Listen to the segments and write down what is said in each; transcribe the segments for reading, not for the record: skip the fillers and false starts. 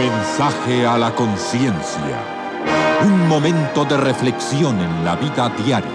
Mensaje a la conciencia. Un momento de reflexión en la vida diaria.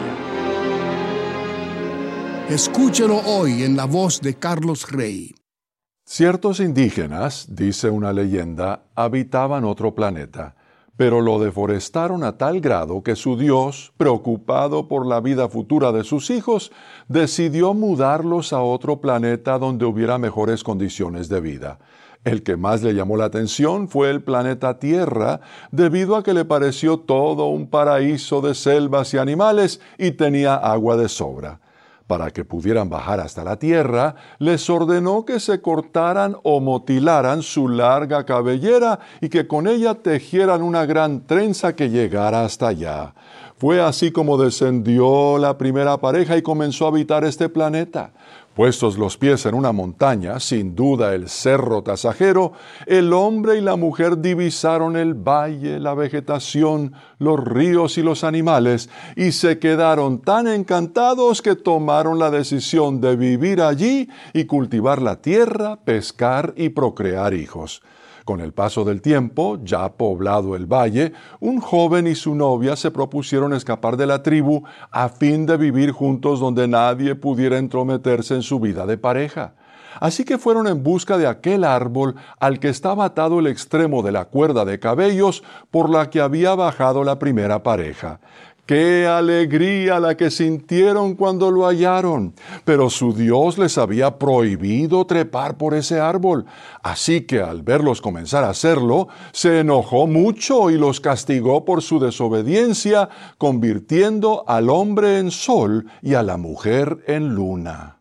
Escúchelo hoy en la voz de Carlos Rey. Ciertos indígenas, dice una leyenda, habitaban otro planeta, pero lo deforestaron a tal grado que su Dios, preocupado por la vida futura de sus hijos, decidió mudarlos a otro planeta donde hubiera mejores condiciones de vida. El que más le llamó la atención fue el planeta Tierra, debido a que le pareció todo un paraíso de selvas y animales y tenía agua de sobra. Para que pudieran bajar hasta la Tierra, les ordenó que se cortaran o motilaran su larga cabellera y que con ella tejieran una gran trenza que llegara hasta allá. Fue así como descendió la primera pareja y comenzó a habitar este planeta. Puestos los pies en una montaña, sin duda el Cerro Tasajero, el hombre y la mujer divisaron el valle, la vegetación, los ríos y los animales, y se quedaron tan encantados que tomaron la decisión de vivir allí y cultivar la tierra, pescar y procrear hijos. Con el paso del tiempo, ya poblado el valle, un joven y su novia se propusieron escapar de la tribu a fin de vivir juntos donde nadie pudiera entrometerse en su vida de pareja. Así que fueron en busca de aquel árbol al que estaba atado el extremo de la cuerda de cabellos por la que había bajado la primera pareja. ¡Qué alegría la que sintieron cuando lo hallaron! Pero su Dios les había prohibido trepar por ese árbol. Así que al verlos comenzar a hacerlo, se enojó mucho y los castigó por su desobediencia, convirtiendo al hombre en sol y a la mujer en luna.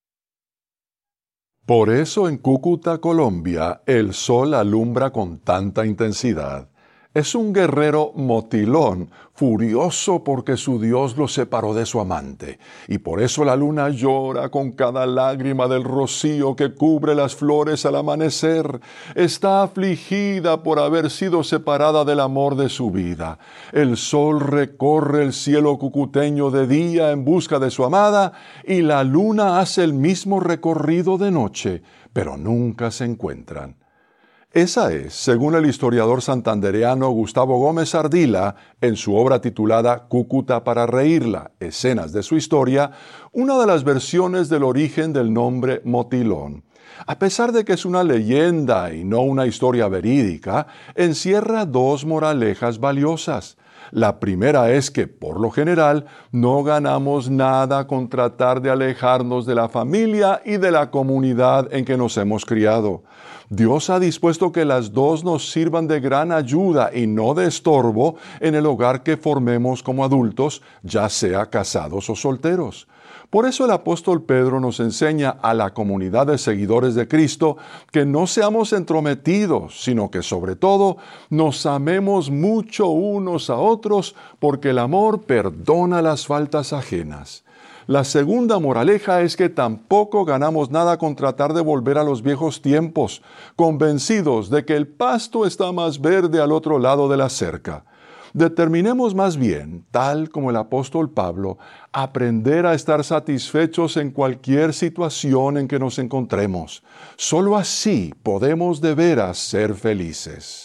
Por eso en Cúcuta, Colombia, el sol alumbra con tanta intensidad. Es un guerrero motilón, furioso porque su Dios lo separó de su amante, y por eso la luna llora con cada lágrima del rocío que cubre las flores al amanecer. Está afligida por haber sido separada del amor de su vida. El sol recorre el cielo cucuteño de día en busca de su amada, y la luna hace el mismo recorrido de noche, pero nunca se encuentran. Esa es, según el historiador santandereano Gustavo Gómez Ardila, en su obra titulada Cúcuta para reírla, escenas de su historia, una de las versiones del origen del nombre motilón. A pesar de que es una leyenda y no una historia verídica, encierra dos moralejas valiosas. La primera es que, por lo general, no ganamos nada con tratar de alejarnos de la familia y de la comunidad en que nos hemos criado. Dios ha dispuesto que las dos nos sirvan de gran ayuda y no de estorbo en el hogar que formemos como adultos, ya sea casados o solteros. Por eso el apóstol Pedro nos enseña a la comunidad de seguidores de Cristo que no seamos entrometidos, sino que sobre todo nos amemos mucho unos a otros, porque el amor perdona las faltas ajenas. La segunda moraleja es que tampoco ganamos nada con tratar de volver a los viejos tiempos, convencidos de que el pasto está más verde al otro lado de la cerca. Determinemos más bien, tal como el apóstol Pablo, aprender a estar satisfechos en cualquier situación en que nos encontremos. Solo así podemos de veras ser felices.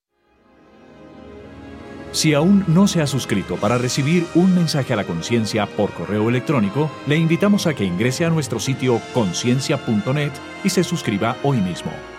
Si aún no se ha suscrito para recibir un mensaje a la conciencia por correo electrónico, le invitamos a que ingrese a nuestro sitio conciencia.net y se suscriba hoy mismo.